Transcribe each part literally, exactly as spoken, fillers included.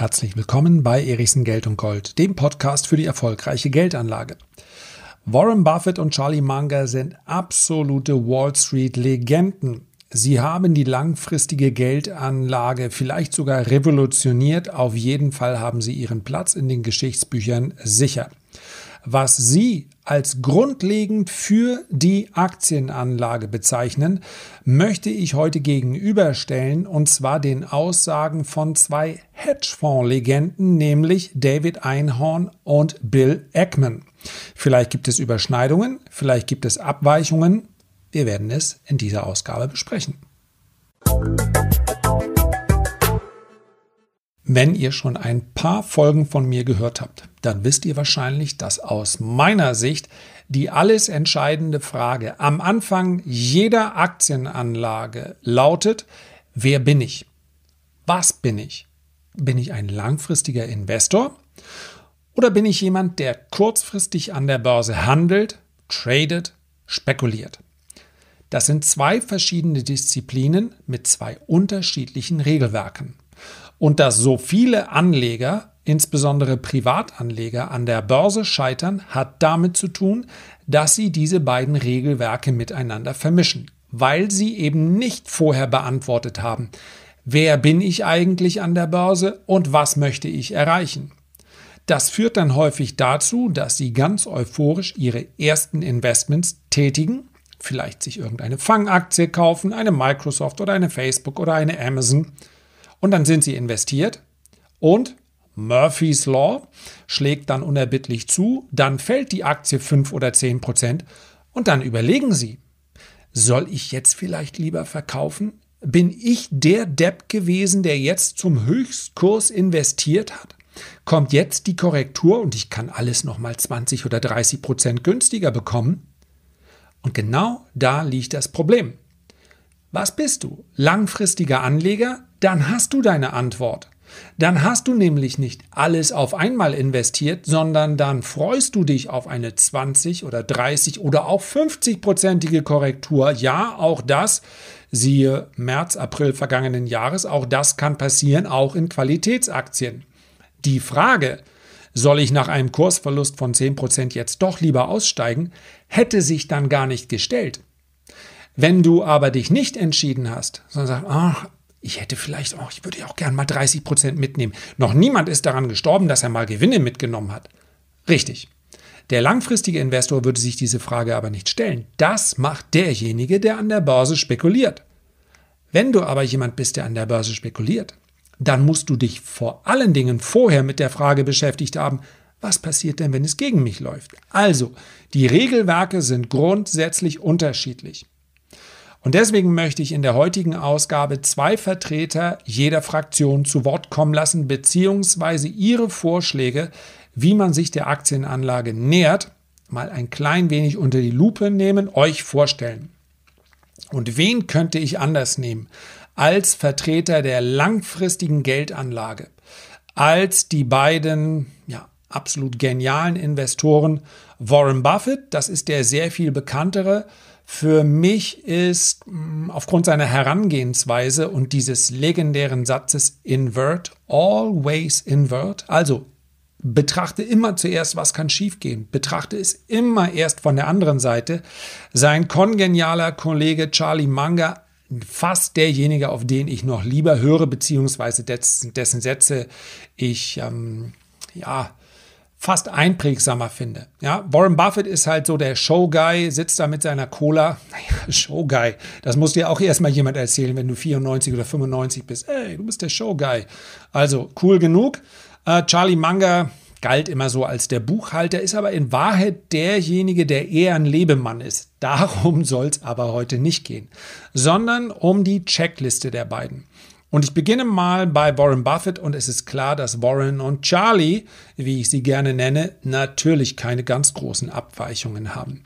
Herzlich willkommen bei Erichsen Geld und Gold, dem Podcast für die erfolgreiche Geldanlage. Warren Buffett und Charlie Munger sind absolute Wall Street-Legenden. Sie haben die langfristige Geldanlage vielleicht sogar revolutioniert. Auf jeden Fall haben sie ihren Platz in den Geschichtsbüchern sicher. Was Sie als grundlegend für die Aktienanlage bezeichnen, möchte ich heute gegenüberstellen, und zwar den Aussagen von zwei Hedgefonds-Legenden, nämlich David Einhorn und Bill Ackman. Vielleicht gibt es Überschneidungen, vielleicht gibt es Abweichungen. Wir werden es in dieser Ausgabe besprechen. Wenn ihr schon ein paar Folgen von mir gehört habt, dann wisst ihr wahrscheinlich, dass aus meiner Sicht die alles entscheidende Frage am Anfang jeder Aktienanlage lautet: Wer bin ich? Was bin ich? Bin ich ein langfristiger Investor oder bin ich jemand, der kurzfristig an der Börse handelt, tradet, spekuliert? Das sind zwei verschiedene Disziplinen mit zwei unterschiedlichen Regelwerken. Und dass so viele Anleger, insbesondere Privatanleger, an der Börse scheitern, hat damit zu tun, dass sie diese beiden Regelwerke miteinander vermischen, weil sie eben nicht vorher beantwortet haben: Wer bin ich eigentlich an der Börse und was möchte ich erreichen? Das führt dann häufig dazu, dass sie ganz euphorisch ihre ersten Investments tätigen, vielleicht sich irgendeine Fangaktie kaufen, eine Microsoft oder eine Facebook oder eine Amazon. Und dann sind sie investiert und Murphy's Law schlägt dann unerbittlich zu, dann fällt die Aktie fünf oder zehn Prozent und dann überlegen sie: Soll ich jetzt vielleicht lieber verkaufen? Bin ich der Depp gewesen, der jetzt zum Höchstkurs investiert hat? Kommt jetzt die Korrektur und ich kann alles nochmal zwanzig oder dreißig Prozent günstiger bekommen? Und genau da liegt das Problem. Was bist du? Langfristiger Anleger? Dann hast du deine Antwort. Dann hast du nämlich nicht alles auf einmal investiert, sondern dann freust du dich auf eine zwanzig oder dreißig oder auch fünfzig-prozentige Korrektur. Ja, auch das, siehe März, April vergangenen Jahres, auch das kann passieren, auch in Qualitätsaktien. Die Frage: Soll ich nach einem Kursverlust von zehn Prozent jetzt doch lieber aussteigen, hätte sich dann gar nicht gestellt. Wenn du aber dich nicht entschieden hast, sondern sagst: ach, ich hätte vielleicht auch, ich würde ja auch gerne mal dreißig Prozent mitnehmen. Noch niemand ist daran gestorben, dass er mal Gewinne mitgenommen hat. Richtig. Der langfristige Investor würde sich diese Frage aber nicht stellen. Das macht derjenige, der an der Börse spekuliert. Wenn du aber jemand bist, der an der Börse spekuliert, dann musst du dich vor allen Dingen vorher mit der Frage beschäftigt haben: Was passiert denn, wenn es gegen mich läuft? Also, die Regelwerke sind grundsätzlich unterschiedlich. Und deswegen möchte ich in der heutigen Ausgabe zwei Vertreter jeder Fraktion zu Wort kommen lassen, beziehungsweise ihre Vorschläge, wie man sich der Aktienanlage nähert, mal ein klein wenig unter die Lupe nehmen, euch vorstellen. Und wen könnte ich anders nehmen als Vertreter der langfristigen Geldanlage, als die beiden, ja, absolut genialen Investoren Warren Buffett, das ist der sehr viel bekanntere. Für mich ist mh, aufgrund seiner Herangehensweise und dieses legendären Satzes invert, always invert, also betrachte immer zuerst, was kann schiefgehen, betrachte es immer erst von der anderen Seite, sein kongenialer Kollege Charlie Munger, fast derjenige, auf den ich noch lieber höre, beziehungsweise dessen, dessen Sätze ich ähm, ja fast einprägsamer finde. Ja, Warren Buffett ist halt so der Showguy, sitzt da mit seiner Cola. Naja, Showguy, das muss dir auch erstmal jemand erzählen, wenn du vierundneunzig oder fünfundneunzig bist. Ey, du bist der Showguy. Also, cool genug. Äh, Charlie Munger galt immer so als der Buchhalter, ist aber in Wahrheit derjenige, der eher ein Lebemann ist. Darum soll es aber heute nicht gehen, sondern um die Checkliste der beiden. Und ich beginne mal bei Warren Buffett und es ist klar, dass Warren und Charlie, wie ich sie gerne nenne, natürlich keine ganz großen Abweichungen haben.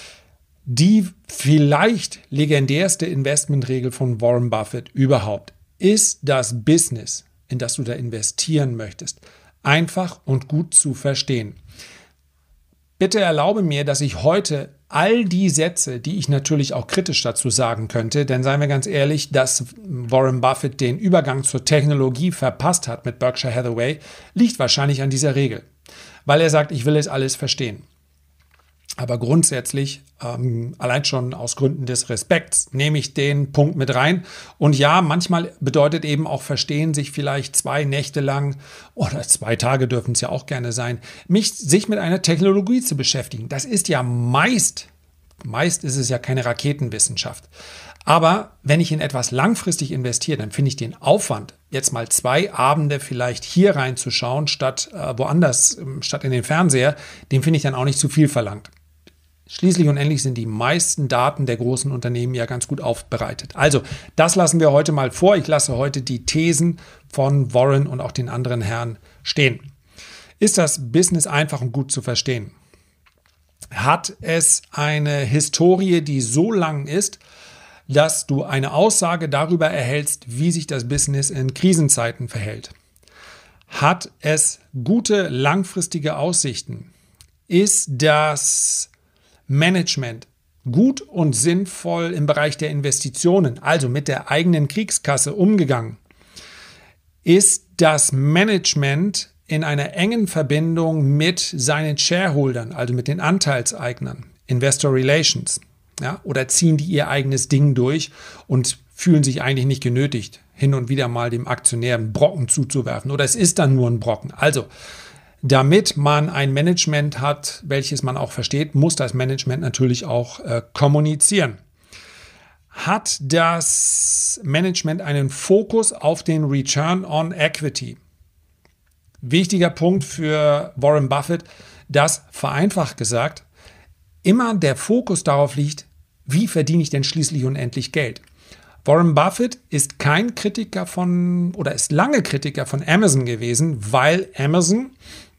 Die vielleicht legendärste Investmentregel von Warren Buffett überhaupt ist das Business, in das du da investieren möchtest, einfach und gut zu verstehen. Bitte erlaube mir, dass ich heute all die Sätze, die ich natürlich auch kritisch dazu sagen könnte, denn seien wir ganz ehrlich, dass Warren Buffett den Übergang zur Technologie verpasst hat mit Berkshire Hathaway, liegt wahrscheinlich an dieser Regel, weil er sagt, ich will es alles verstehen. Aber grundsätzlich, ähm, allein schon aus Gründen des Respekts, nehme ich den Punkt mit rein. Und ja, manchmal bedeutet eben auch verstehen, sich vielleicht zwei Nächte lang oder zwei Tage dürfen es ja auch gerne sein, mich, sich mit einer Technologie zu beschäftigen. Das ist ja meist, meist ist es ja keine Raketenwissenschaft. Aber wenn ich in etwas langfristig investiere, dann finde ich den Aufwand, jetzt mal zwei Abende vielleicht hier reinzuschauen, statt äh, woanders, äh, statt in den Fernseher, den finde ich dann auch nicht zu viel verlangt. Schließlich und endlich sind die meisten Daten der großen Unternehmen ja ganz gut aufbereitet. Also, das lassen wir heute mal vor. Ich lasse heute die Thesen von Warren und auch den anderen Herren stehen. Ist das Business einfach und gut zu verstehen? Hat es eine Historie, die so lang ist, dass du eine Aussage darüber erhältst, wie sich das Business in Krisenzeiten verhält? Hat es gute langfristige Aussichten? Ist das Management gut und sinnvoll im Bereich der Investitionen, also mit der eigenen Kriegskasse umgegangen? Ist das Management in einer engen Verbindung mit seinen Shareholdern, also mit den Anteilseignern, Investor Relations, ja, oder ziehen die ihr eigenes Ding durch und fühlen sich eigentlich nicht genötigt, hin und wieder mal dem Aktionär einen Brocken zuzuwerfen, oder es ist dann nur ein Brocken. Also, damit man ein Management hat, welches man auch versteht, muss das Management natürlich auch äh, kommunizieren. Hat das Management einen Fokus auf den Return on Equity? Wichtiger Punkt für Warren Buffett, dass vereinfacht gesagt immer der Fokus darauf liegt, wie verdiene ich denn schließlich und endlich Geld? Warren Buffett ist kein Kritiker von oder ist lange Kritiker von Amazon gewesen, weil Amazon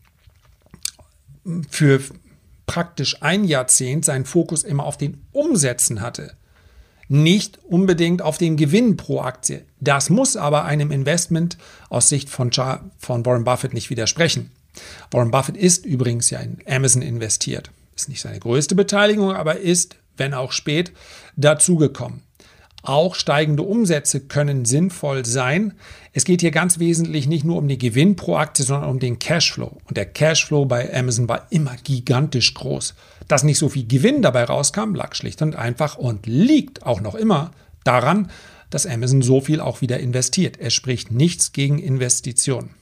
für praktisch ein Jahrzehnt seinen Fokus immer auf den Umsätzen hatte, nicht unbedingt auf den Gewinn pro Aktie. Das muss aber einem Investment aus Sicht von, von Warren Buffett nicht widersprechen. Warren Buffett ist übrigens ja in Amazon investiert. Ist nicht seine größte Beteiligung, aber ist, wenn auch spät, dazugekommen. Auch steigende Umsätze können sinnvoll sein. Es geht hier ganz wesentlich nicht nur um den Gewinn pro Aktie, sondern um den Cashflow. Und der Cashflow bei Amazon war immer gigantisch groß. Dass nicht so viel Gewinn dabei rauskam, lag schlicht und einfach und liegt auch noch immer daran, dass Amazon so viel auch wieder investiert. Es spricht nichts gegen Investitionen.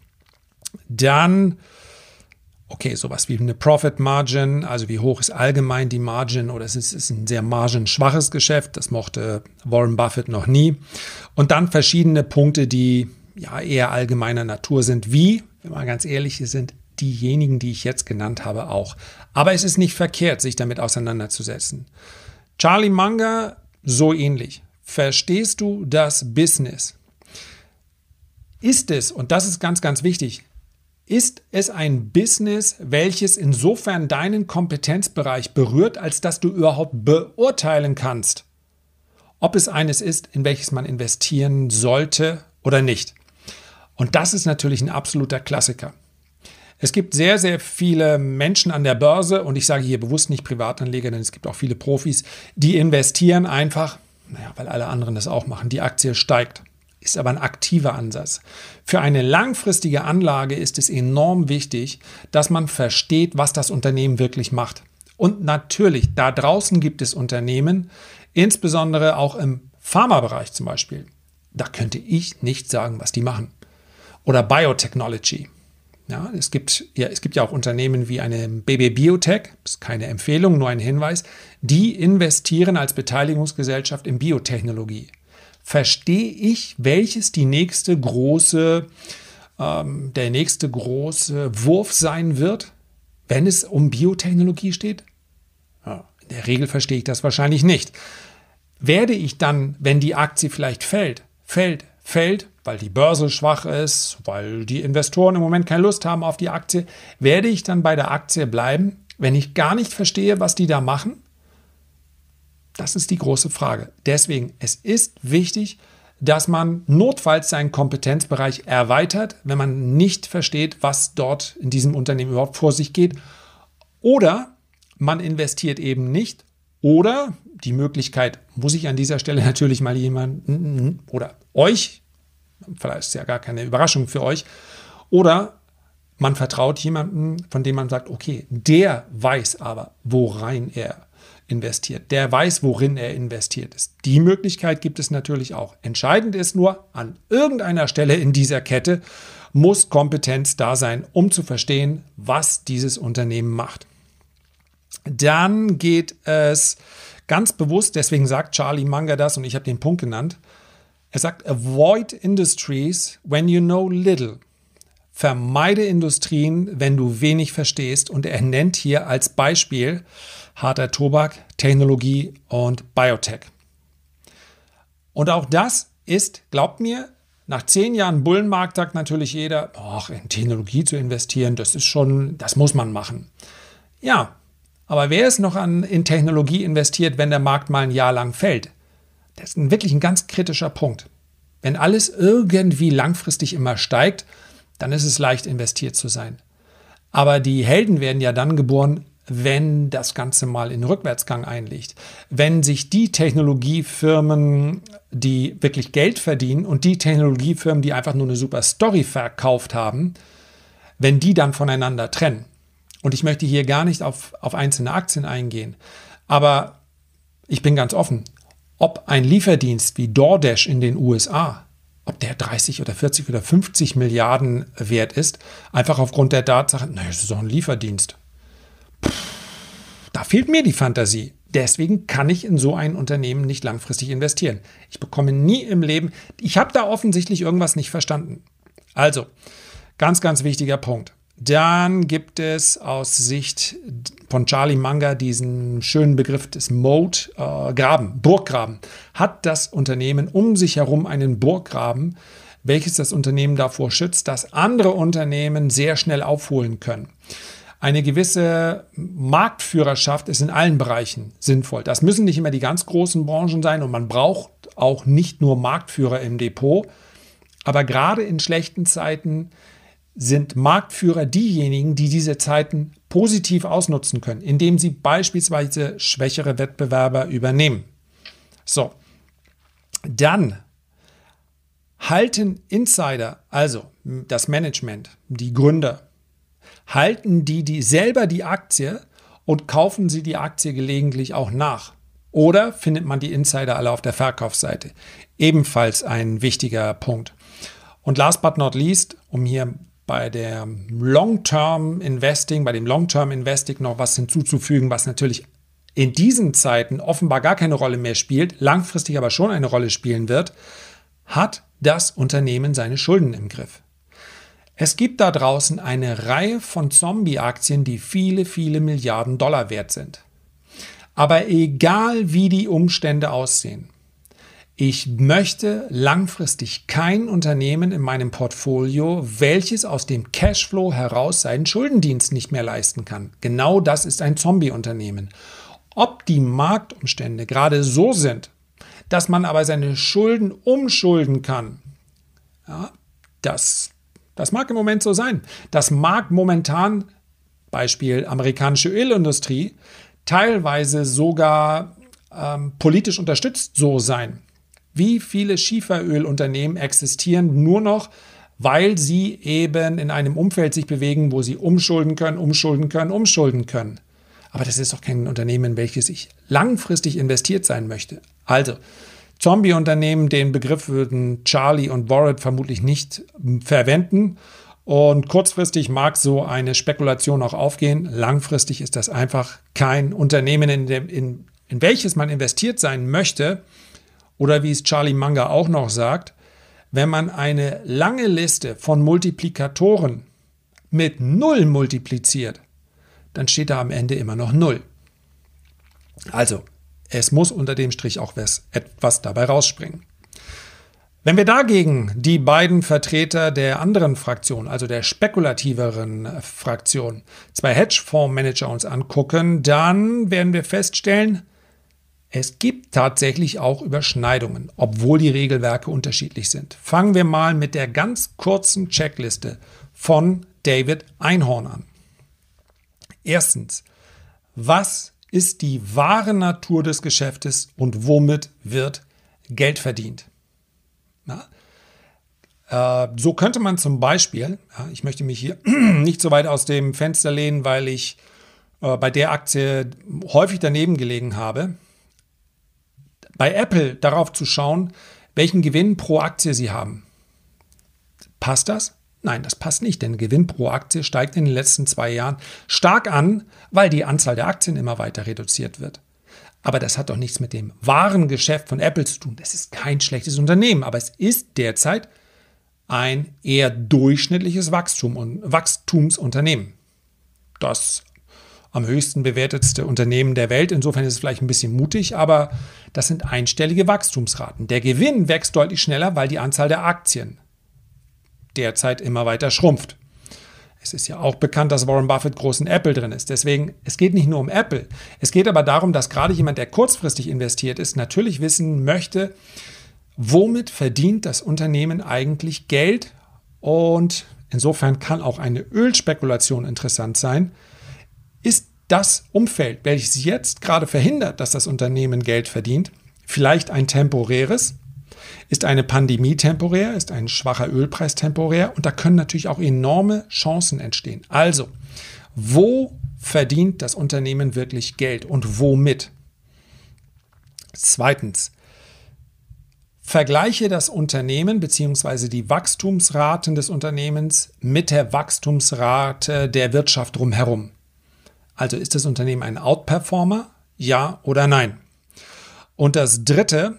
Dann okay, sowas wie eine Profit Margin, also wie hoch ist allgemein die Margin, oder es ist, ist ein sehr margenschwaches Geschäft, das mochte Warren Buffett noch nie. Und dann verschiedene Punkte, die ja eher allgemeiner Natur sind, wie, wenn man ganz ehrlich sind, diejenigen, die ich jetzt genannt habe, auch. Aber es ist nicht verkehrt, sich damit auseinanderzusetzen. Charlie Munger, so ähnlich. Verstehst du das Business? Ist es, und das ist ganz, ganz wichtig, ist es ein Business, welches insofern deinen Kompetenzbereich berührt, als dass du überhaupt beurteilen kannst, ob es eines ist, in welches man investieren sollte oder nicht? Und das ist natürlich ein absoluter Klassiker. Es gibt sehr, sehr viele Menschen an der Börse, und ich sage hier bewusst nicht Privatanleger, denn es gibt auch viele Profis, die investieren einfach, naja, weil alle anderen das auch machen. Die Aktie steigt. Ist aber ein aktiver Ansatz. Für eine langfristige Anlage ist es enorm wichtig, dass man versteht, was das Unternehmen wirklich macht. Und natürlich, da draußen gibt es Unternehmen, insbesondere auch im Pharmabereich zum Beispiel. Da könnte ich nicht sagen, was die machen. Oder Biotechnology. Ja, es gibt, ja, es gibt ja auch Unternehmen wie eine B B Biotech, das ist keine Empfehlung, nur ein Hinweis, die investieren als Beteiligungsgesellschaft in Biotechnologie. Verstehe ich, welches die nächste große, ähm, der nächste große Wurf sein wird, wenn es um Biotechnologie steht? Ja, in der Regel verstehe ich das wahrscheinlich nicht. Werde ich dann, wenn die Aktie vielleicht fällt, fällt, fällt, weil die Börse schwach ist, weil die Investoren im Moment keine Lust haben auf die Aktie, werde ich dann bei der Aktie bleiben, wenn ich gar nicht verstehe, was die da machen? Das ist die große Frage. Deswegen, es ist wichtig, dass man notfalls seinen Kompetenzbereich erweitert, wenn man nicht versteht, was dort in diesem Unternehmen überhaupt vor sich geht. Oder man investiert eben nicht. Oder die Möglichkeit, muss ich an dieser Stelle natürlich mal jemanden oder euch, vielleicht ist es ja gar keine Überraschung für euch, oder man vertraut jemandem, von dem man sagt, okay, der weiß aber, worein er investiert. Der weiß, worin er investiert ist. Die Möglichkeit gibt es natürlich auch. Entscheidend ist nur, an irgendeiner Stelle in dieser Kette muss Kompetenz da sein, um zu verstehen, was dieses Unternehmen macht. Dann geht es ganz bewusst, deswegen sagt Charlie Munger das und ich habe den Punkt genannt, er sagt, avoid industries when you know little. Vermeide Industrien, wenn du wenig verstehst. Und er nennt hier als Beispiel harter Tobak, Technologie und Biotech. Und auch das ist, glaubt mir, nach zehn Jahren Bullenmarkt sagt natürlich jeder, ach, in Technologie zu investieren, das ist schon, das muss man machen. Ja, aber wer ist noch an, in Technologie investiert, wenn der Markt mal ein Jahr lang fällt? Das ist ein, wirklich ein ganz kritischer Punkt. Wenn alles irgendwie langfristig immer steigt, dann ist es leicht investiert zu sein. Aber die Helden werden ja dann geboren, wenn das Ganze mal in Rückwärtsgang einlegt. Wenn sich die Technologiefirmen, die wirklich Geld verdienen und die Technologiefirmen, die einfach nur eine super Story verkauft haben, wenn die dann voneinander trennen. Und ich möchte hier gar nicht auf, auf einzelne Aktien eingehen, aber ich bin ganz offen, ob ein Lieferdienst wie DoorDash in den U S A, ob der dreißig oder vierzig oder fünfzig Milliarden wert ist, einfach aufgrund der Tatsache, naja, das ist doch ein Lieferdienst. Pff, da fehlt mir die Fantasie. Deswegen kann ich in so ein Unternehmen nicht langfristig investieren. Ich bekomme nie im Leben, ich habe da offensichtlich irgendwas nicht verstanden. Also, ganz, ganz wichtiger Punkt. Dann gibt es aus Sicht von Charlie Munger diesen schönen Begriff des Moat, äh, Graben, Burggraben. Hat das Unternehmen um sich herum einen Burggraben, welches das Unternehmen davor schützt, dass andere Unternehmen sehr schnell aufholen können. Eine gewisse Marktführerschaft ist in allen Bereichen sinnvoll. Das müssen nicht immer die ganz großen Branchen sein und man braucht auch nicht nur Marktführer im Depot. Aber gerade in schlechten Zeiten sind Marktführer diejenigen, die diese Zeiten positiv ausnutzen können, indem sie beispielsweise schwächere Wettbewerber übernehmen. So, dann halten Insider, also das Management, die Gründer, halten die, die selber die Aktie und kaufen sie die Aktie gelegentlich auch nach. Oder findet man die Insider alle auf der Verkaufsseite? Ebenfalls ein wichtiger Punkt. Und last but not least, um hier bei der Long-Term Investing, bei dem Long-Term Investing noch was hinzuzufügen, was natürlich in diesen Zeiten offenbar gar keine Rolle mehr spielt, langfristig aber schon eine Rolle spielen wird, hat das Unternehmen seine Schulden im Griff. Es gibt da draußen eine Reihe von Zombie-Aktien, die viele, viele Milliarden Dollar wert sind. Aber egal wie die Umstände aussehen, ich möchte langfristig kein Unternehmen in meinem Portfolio, welches aus dem Cashflow heraus seinen Schuldendienst nicht mehr leisten kann. Genau das ist ein Zombie-Unternehmen. Ob die Marktumstände gerade so sind, dass man aber seine Schulden umschulden kann, ja, das, das mag im Moment so sein. Das mag momentan, Beispiel amerikanische Ölindustrie, teilweise sogar ähm, politisch unterstützt so sein. Wie viele Schieferölunternehmen existieren nur noch, weil sie eben in einem Umfeld sich bewegen, wo sie umschulden können, umschulden können, umschulden können. Aber das ist doch kein Unternehmen, in welches ich langfristig investiert sein möchte. Also, Zombie-Unternehmen, den Begriff würden Charlie und Warren vermutlich nicht verwenden. Und kurzfristig mag so eine Spekulation auch aufgehen. Langfristig ist das einfach kein Unternehmen, in, dem, in, in welches man investiert sein möchte. Oder wie es Charlie Munger auch noch sagt, wenn man eine lange Liste von Multiplikatoren mit Null multipliziert, dann steht da am Ende immer noch Null. Also, es muss unter dem Strich auch was, etwas dabei rausspringen. Wenn wir dagegen die beiden Vertreter der anderen Fraktion, also der spekulativeren Fraktion, zwei Hedgefondsmanager uns angucken, dann werden wir feststellen, es gibt tatsächlich auch Überschneidungen, obwohl die Regelwerke unterschiedlich sind. Fangen wir mal mit der ganz kurzen Checkliste von David Einhorn an. Erstens, was ist die wahre Natur des Geschäftes und womit wird Geld verdient. Ja? Äh, so könnte man zum Beispiel, ja, ich möchte mich hier nicht so weit aus dem Fenster lehnen, weil ich äh, bei der Aktie häufig daneben gelegen habe, bei Apple darauf zu schauen, welchen Gewinn pro Aktie sie haben. Passt das? Nein, das passt nicht, denn Gewinn pro Aktie steigt in den letzten zwei Jahren stark an, weil die Anzahl der Aktien immer weiter reduziert wird. Aber das hat doch nichts mit dem wahren Geschäft von Apple zu tun. Das ist kein schlechtes Unternehmen, aber es ist derzeit ein eher durchschnittliches Wachstum und Wachstumsunternehmen. Das am höchsten bewertetste Unternehmen der Welt. Insofern ist es vielleicht ein bisschen mutig, aber das sind einstellige Wachstumsraten. Der Gewinn wächst deutlich schneller, weil die Anzahl der Aktien derzeit immer weiter schrumpft. Es ist ja auch bekannt, dass Warren Buffett groß in Apple drin ist. Deswegen, es geht nicht nur um Apple. Es geht aber darum, dass gerade jemand, der kurzfristig investiert ist, natürlich wissen möchte, womit verdient das Unternehmen eigentlich Geld? Und insofern kann auch eine Ölspekulation interessant sein. Ist das Umfeld, welches jetzt gerade verhindert, dass das Unternehmen Geld verdient, vielleicht ein temporäres? Ist eine Pandemie temporär? Ist ein schwacher Ölpreis temporär? Und da können natürlich auch enorme Chancen entstehen. Also, wo verdient das Unternehmen wirklich Geld und womit? Zweitens, vergleiche das Unternehmen bzw. die Wachstumsraten des Unternehmens mit der Wachstumsrate der Wirtschaft drumherum. Also ist das Unternehmen ein Outperformer? Ja oder nein? Und das Dritte,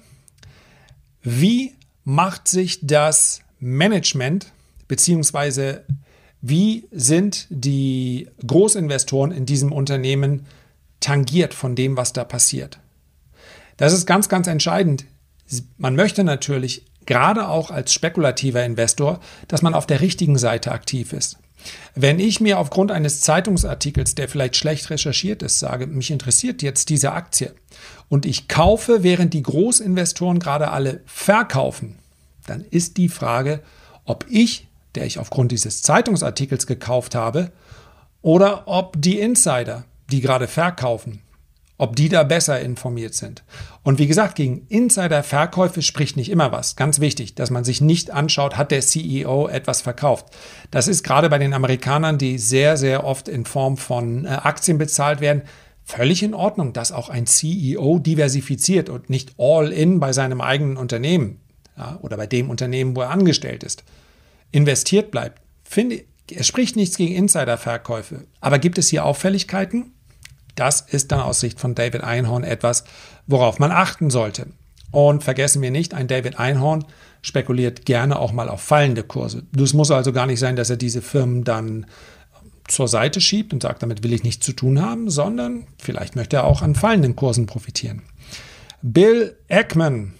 wie macht sich das Management bzw. wie sind die Großinvestoren in diesem Unternehmen tangiert von dem, was da passiert? Das ist ganz, ganz entscheidend. Man möchte natürlich, gerade auch als spekulativer Investor, dass man auf der richtigen Seite aktiv ist. Wenn ich mir aufgrund eines Zeitungsartikels, der vielleicht schlecht recherchiert ist, sage, mich interessiert jetzt diese Aktie und ich kaufe, während die Großinvestoren gerade alle verkaufen, dann ist die Frage, ob ich, der ich aufgrund dieses Zeitungsartikels gekauft habe, oder ob die Insider, die gerade verkaufen, ob die da besser informiert sind. Und wie gesagt, gegen Insider-Verkäufe spricht nicht immer was. Ganz wichtig, dass man sich nicht anschaut, hat der C E O etwas verkauft. Das ist gerade bei den Amerikanern, die sehr, sehr oft in Form von äh, Aktien bezahlt werden, völlig in Ordnung, dass auch ein C E O diversifiziert und nicht all in bei seinem eigenen Unternehmen, ja, oder bei dem Unternehmen, wo er angestellt ist, investiert bleibt. Finde, es spricht nichts gegen Insider-Verkäufe. Aber gibt es hier Auffälligkeiten? Das ist dann aus Sicht von David Einhorn etwas, worauf man achten sollte. Und vergessen wir nicht, ein David Einhorn spekuliert gerne auch mal auf fallende Kurse. Das muss also gar nicht sein, dass er diese Firmen dann zur Seite schiebt und sagt, damit will ich nichts zu tun haben, sondern vielleicht möchte er auch an fallenden Kursen profitieren. Bill Ackman,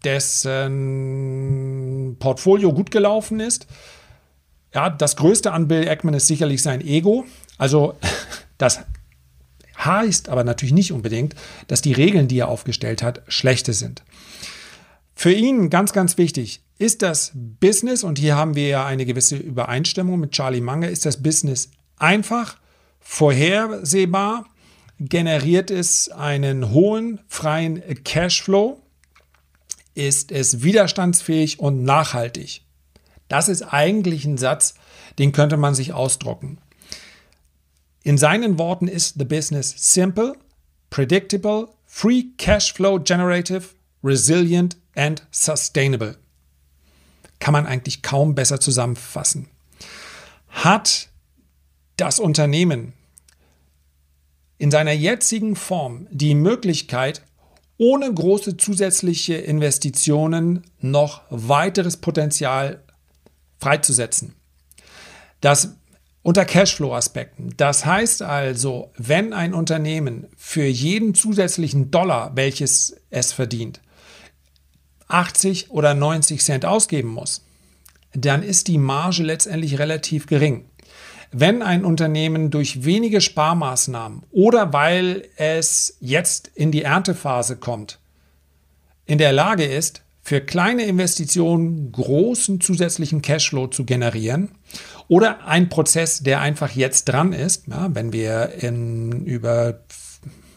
dessen Portfolio gut gelaufen ist, ja, das Größte an Bill Ackman ist sicherlich sein Ego. Also das heißt aber natürlich nicht unbedingt, dass die Regeln, die er aufgestellt hat, schlechte sind. Für ihn ganz, ganz wichtig, ist das Business, und hier haben wir ja eine gewisse Übereinstimmung mit Charlie Munger, ist das Business einfach, vorhersehbar, generiert es einen hohen, freien Cashflow, ist es widerstandsfähig und nachhaltig. Das ist eigentlich ein Satz, den könnte man sich ausdrucken. In seinen Worten ist the business simple, predictable, free cash flow generative, resilient and sustainable. Kann man eigentlich kaum besser zusammenfassen. Hat das Unternehmen in seiner jetzigen Form die Möglichkeit, ohne große zusätzliche Investitionen noch weiteres Potenzial freizusetzen? Das Unter Cashflow-Aspekten. Das heißt also, wenn ein Unternehmen für jeden zusätzlichen Dollar, welches es verdient, achtzig oder neunzig Cent ausgeben muss, dann ist die Marge letztendlich relativ gering. Wenn ein Unternehmen durch wenige Sparmaßnahmen oder weil es jetzt in die Erntephase kommt, in der Lage ist, für kleine Investitionen großen zusätzlichen Cashflow zu generieren, oder ein Prozess, der einfach jetzt dran ist, ja, wenn wir in, über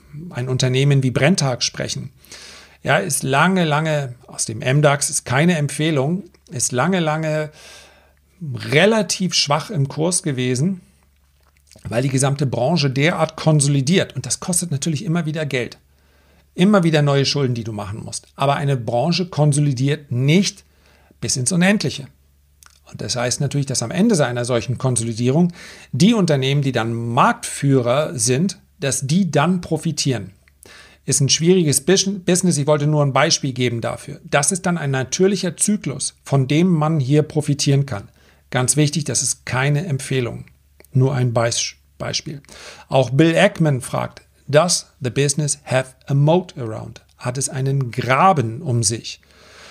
ein Unternehmen wie Brenntag sprechen. Ja, ist lange, lange aus dem M DAX, ist keine Empfehlung, ist lange, lange relativ schwach im Kurs gewesen, weil die gesamte Branche derart konsolidiert. Und das kostet natürlich immer wieder Geld. Immer wieder neue Schulden, die du machen musst. Aber eine Branche konsolidiert nicht bis ins Unendliche. Und das heißt natürlich, dass am Ende einer solchen Konsolidierung die Unternehmen, die dann Marktführer sind, dass die dann profitieren. Ist ein schwieriges Business. Ich wollte nur ein Beispiel geben dafür. Das ist dann ein natürlicher Zyklus, von dem man hier profitieren kann. Ganz wichtig, das ist keine Empfehlung. Nur ein Beispiel. Auch Bill Ackman fragt, does the business have a moat around? Hat es einen Graben um sich?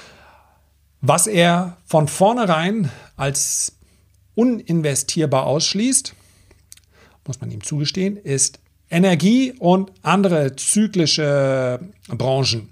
Was er von vornherein als uninvestierbar ausschließt, muss man ihm zugestehen, ist Energie und andere zyklische Branchen.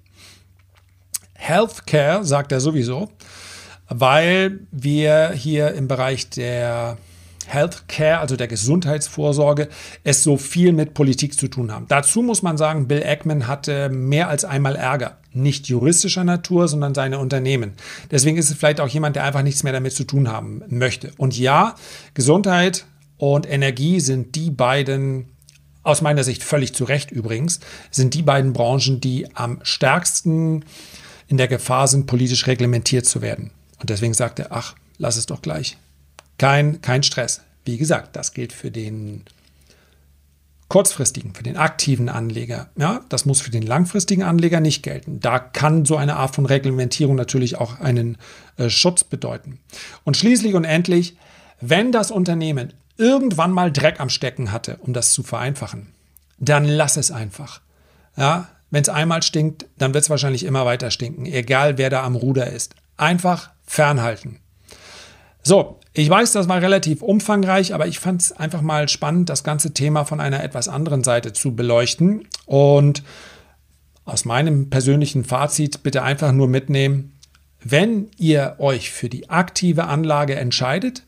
Healthcare sagt er sowieso, weil wir hier im Bereich der Healthcare, also der Gesundheitsvorsorge, es so viel mit Politik zu tun haben. Dazu muss man sagen, Bill Ackman hatte mehr als einmal Ärger. Nicht juristischer Natur, sondern seine Unternehmen. Deswegen ist es vielleicht auch jemand, der einfach nichts mehr damit zu tun haben möchte. Und ja, Gesundheit und Energie sind die beiden, aus meiner Sicht völlig zu Recht übrigens, sind die beiden Branchen, die am stärksten in der Gefahr sind, politisch reglementiert zu werden. Und deswegen sagt er, ach, lass es doch gleich. Kein, kein Stress. Wie gesagt, das gilt für den kurzfristigen, für den aktiven Anleger. Ja, das muss für den langfristigen Anleger nicht gelten. Da kann so eine Art von Reglementierung natürlich auch einen äh, Schutz bedeuten. Und schließlich und endlich, wenn das Unternehmen irgendwann mal Dreck am Stecken hatte, um das zu vereinfachen, dann lass es einfach. Ja, wenn es einmal stinkt, dann wird es wahrscheinlich immer weiter stinken, egal wer da am Ruder ist. Einfach fernhalten. So, ich weiß, das war relativ umfangreich, aber ich fand es einfach mal spannend, das ganze Thema von einer etwas anderen Seite zu beleuchten. Und aus meinem persönlichen Fazit bitte einfach nur mitnehmen, wenn ihr euch für die aktive Anlage entscheidet,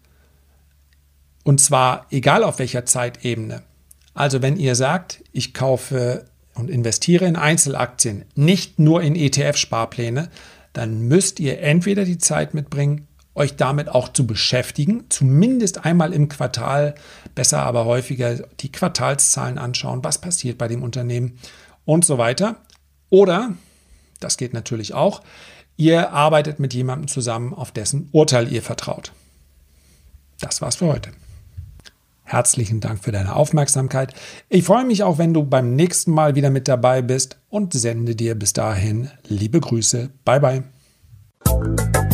und zwar egal auf welcher Zeitebene, also wenn ihr sagt, ich kaufe und investiere in Einzelaktien, nicht nur in E T F-Sparpläne, dann müsst ihr entweder die Zeit mitbringen, euch damit auch zu beschäftigen, zumindest einmal im Quartal, besser aber häufiger die Quartalszahlen anschauen, was passiert bei dem Unternehmen und so weiter. Oder, das geht natürlich auch, ihr arbeitet mit jemandem zusammen, auf dessen Urteil ihr vertraut. Das war's für heute. Herzlichen Dank für deine Aufmerksamkeit. Ich freue mich auch, wenn du beim nächsten Mal wieder mit dabei bist und sende dir bis dahin liebe Grüße. Bye, bye.